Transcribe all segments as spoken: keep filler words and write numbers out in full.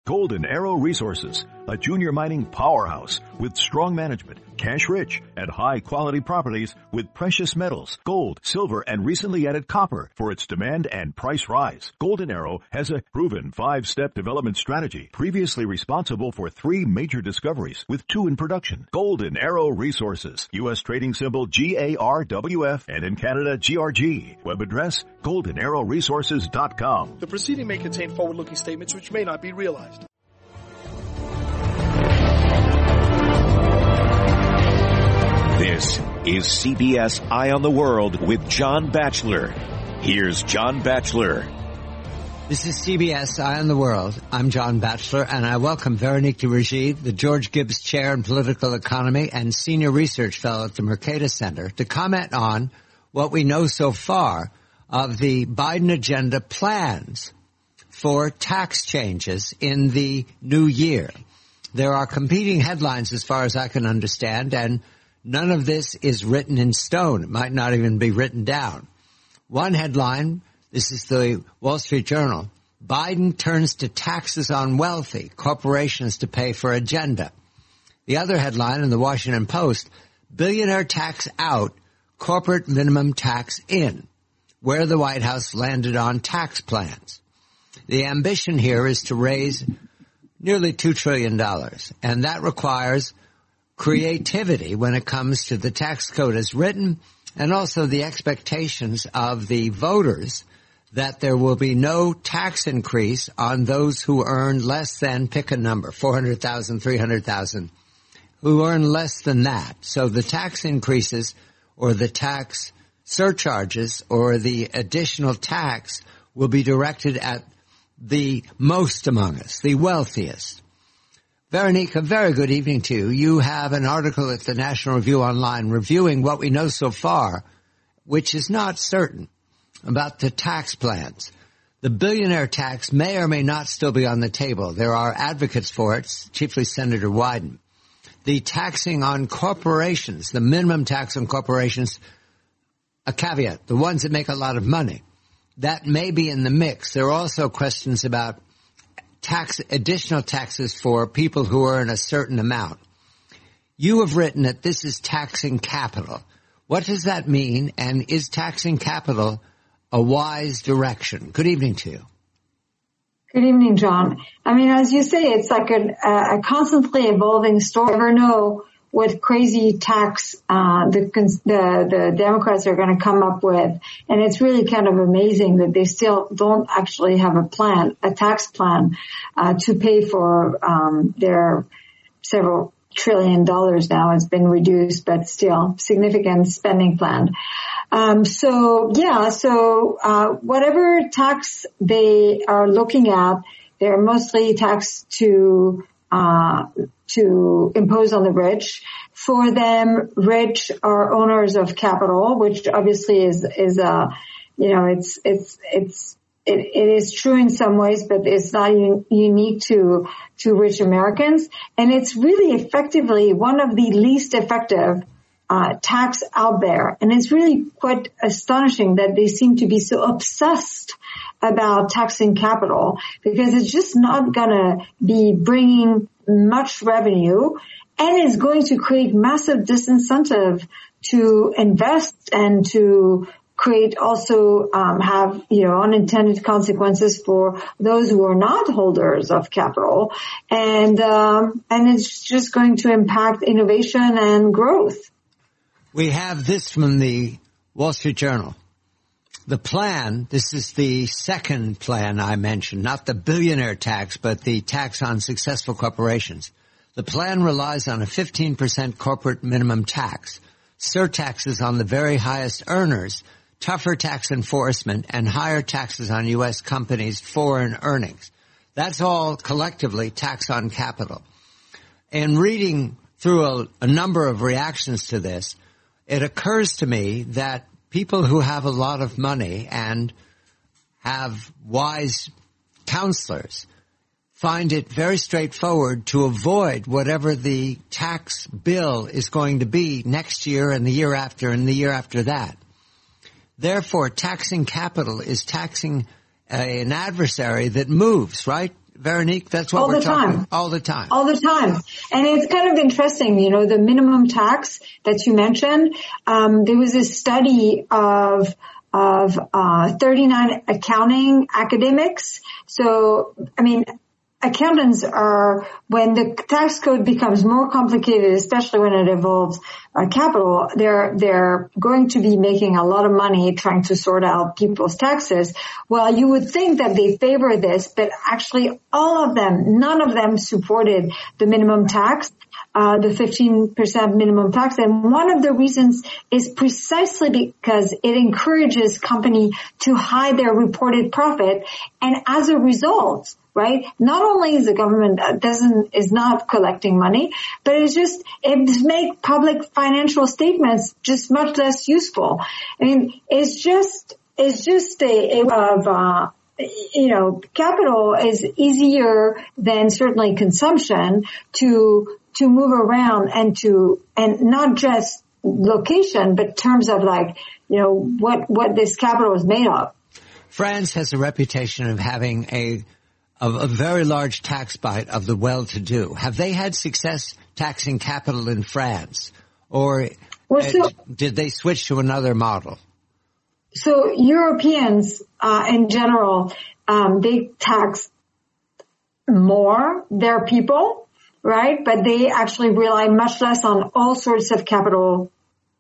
Golden Arrow Resources, a junior mining powerhouse with strong management, cash-rich, and high-quality properties with precious metals, gold, silver, and recently added copper for its demand and price rise. Golden Arrow has a proven five-step development strategy, previously responsible for three major discoveries, with two in production. Golden Arrow Resources, U S trading symbol G A R W F, and in Canada, G R G. Web address, golden arrow resources dot com. The proceeding may contain forward-looking statements which may not be realized. This is C B S Eye on the World with John Batchelor. Here's John Batchelor. This is C B S Eye on the World. I'm John Batchelor, and I welcome Veronique de Rougis, the George Gibbs Chair in Political Economy and Senior Research Fellow at the Mercatus Center, to comment on what we know so far of the Biden agenda plans for tax changes in the new year. There are competing headlines as far as I can understand, and none of this is written in stone. It might not even be written down. One headline, this is the Wall Street Journal, Biden turns to taxes on wealthy corporations to pay for agenda. The other headline in the Washington Post, billionaire tax out, corporate minimum tax in, where the White House landed on tax plans. The ambition here is to raise nearly two trillion dollars, and that requires creativity when it comes to the tax code as written, and also the expectations of the voters that there will be no tax increase on those who earn less than, pick a number, four hundred thousand dollars, three hundred thousand dollars, who earn less than that. So the tax increases or the tax surcharges or the additional tax will be directed at the most among us, the wealthiest. Veronique, a very good evening to you. You have an article at the National Review Online reviewing what we know so far, which is not certain, about the tax plans. The billionaire tax may or may not still be on the table. There are advocates for it, chiefly Senator Wyden. The taxing on corporations, the minimum tax on corporations, a caveat, the ones that make a lot of money, that may be in the mix. There are also questions about tax, additional taxes for people who earn a certain amount. You have written that this is taxing capital. What does that mean, and is taxing capital a wise direction? Good evening to you. Good evening, John. I mean, as you say, it's like a, a constantly evolving story. You never know what crazy tax uh the the, the Democrats are going to come up with. And it's really kind of amazing that they still don't actually have a plan, a tax plan uh to pay for um their several trillion dollars now. It's been reduced, but still significant spending plan. Um so yeah, so uh whatever tax they are looking at, they're mostly taxed to uh to impose on the rich. For them, rich are owners of capital, which obviously is, is, uh, you know, it's, it's, it's, it, it is true in some ways, but it's not un- unique to, to rich Americans. And it's really effectively one of the least effective, uh, tax out there. And it's really quite astonishing that they seem to be so obsessed about taxing capital, because it's just not gonna be bringing much revenue, and is going to create massive disincentive to invest and to create also um, have, you know, unintended consequences for those who are not holders of capital. And um, and it's just going to impact innovation and growth. We have this from the Wall Street Journal. The plan, this is the second plan I mentioned, not the billionaire tax, but the tax on successful corporations. The plan relies on a fifteen percent corporate minimum tax, surtaxes on the very highest earners, tougher tax enforcement, and higher taxes on U S companies' foreign earnings. That's all collectively tax on capital. In reading through a, a number of reactions to this, it occurs to me that people who have a lot of money and have wise counselors find it very straightforward to avoid whatever the tax bill is going to be next year and the year after and the year after that. Therefore, taxing capital is taxing a, an adversary that moves, right? Veronique? That's what all we're the talking time. All the time. All the time. And it's kind of interesting, you know, the minimum tax that you mentioned. Um, there was a study of of uh thirty-nine accounting academics. So, I mean, accountants are, when the tax code becomes more complicated, especially when it involves uh, capital, they're, they're going to be making a lot of money trying to sort out people's taxes. Well, you would think that they favor this, but actually all of them, none of them supported the minimum tax. Uh, the fifteen percent minimum tax. And one of the reasons is precisely because it encourages company to hide their reported profit. And as a result, right, not only is the government doesn't, is not collecting money, but it's just, it makes public financial statements just much less useful. I mean, it's just, it's just a, a of, uh, you know, capital is easier than certainly consumption to, to move around and to, and not just location, but terms of like, you know, what, what this capital is made of. France has a reputation of having a, of a very large tax bite of the well-to-do. Have they had success taxing capital in France? Or well, so, uh, did they switch to another model? So Europeans, uh, in general, um, they tax more their people, right? But they actually rely much less on all sorts of capital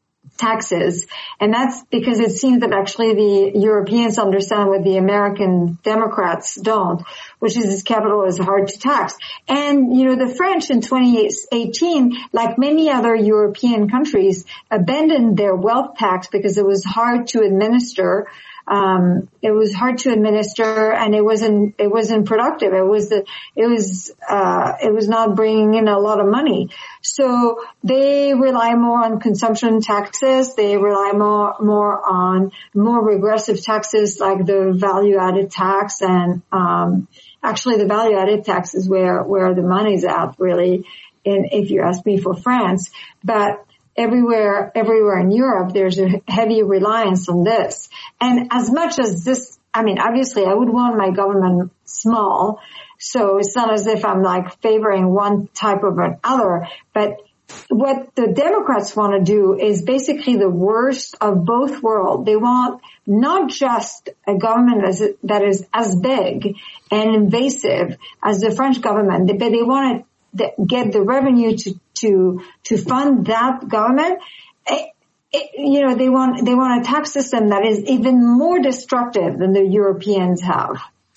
taxes. And that's because it seems that actually the Europeans understand what the American Democrats don't, which is this capital is hard to tax. And, you know, the French in twenty eighteen, like many other European countries, abandoned their wealth tax because it was hard to administer. Um, it was hard to administer and it wasn't, it wasn't productive. It was the, it was, uh, it was not bringing in a lot of money. So they rely more on consumption taxes. They rely more, more on more regressive taxes like the value added tax. And, um, actually the value added tax is where, where the money's at really. And if you ask me for France, but Everywhere, everywhere in Europe, there's a heavy reliance on this. And as much as this, I mean, obviously I would want my government small. So it's not as if I'm like favoring one type of another. But what the Democrats want to do is basically the worst of both worlds. They want not just a government as, that is as big and invasive as the French government, but they want to get the revenue to, to, to fund that government. It, it, you know, they want, they want a tax system that is even more destructive than the Europeans have.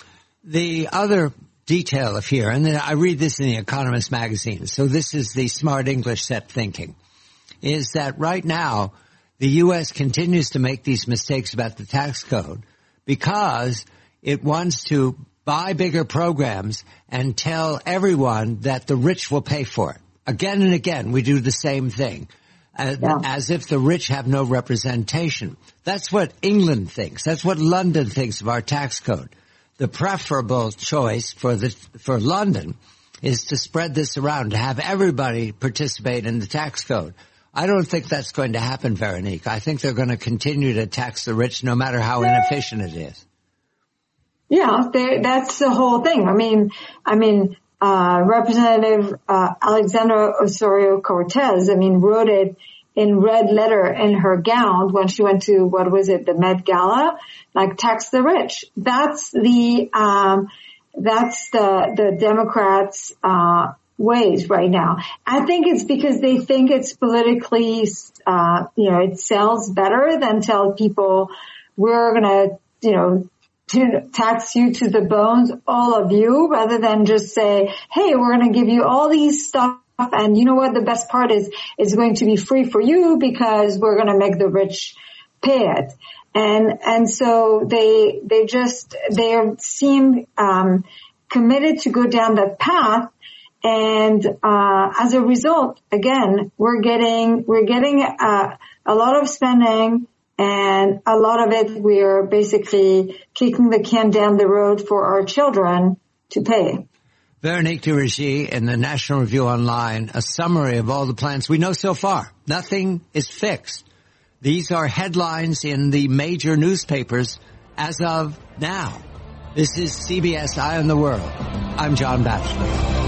The other detail of here, and then I read this in the Economist magazine, so this is the smart English set thinking, is that right now the U S continues to make these mistakes about the tax code because it wants to buy bigger programs and tell everyone that the rich will pay for it. Again and again, we do the same thing, as, yeah. as if the rich have no representation. That's what England thinks. That's what London thinks of our tax code. The preferable choice for the for London is to spread this around, to have everybody participate in the tax code. I don't think that's going to happen, Veronique. I think they're going to continue to tax the rich no matter how inefficient it is. Yeah, that's the whole thing. I mean, I mean, uh, Representative, uh, Alexandra Osorio-Cortez, I mean, wrote it in red letter in her gown when she went to, what was it, the Met Gala, like tax the rich. That's the, um, that's the, the Democrats, uh, ways right now. I think it's because they think it's politically, uh, you know, it sells better than tell people we're gonna, you know, to tax you to the bones, all of you, rather than just say, hey, we're going to give you all these stuff. And you know what? The best part is, it's going to be free for you because we're going to make the rich pay it. And, and so they, they just, they seem, um, committed to go down that path. And, uh, as a result, again, we're getting, we're getting, uh, a lot of spending. And a lot of it, we're basically kicking the can down the road for our children to pay. Veronique Durugy in the National Review Online, a summary of all the plans we know so far. Nothing is fixed. These are headlines in the major newspapers as of now. This is C B S Eye on the World. I'm John Batchelor.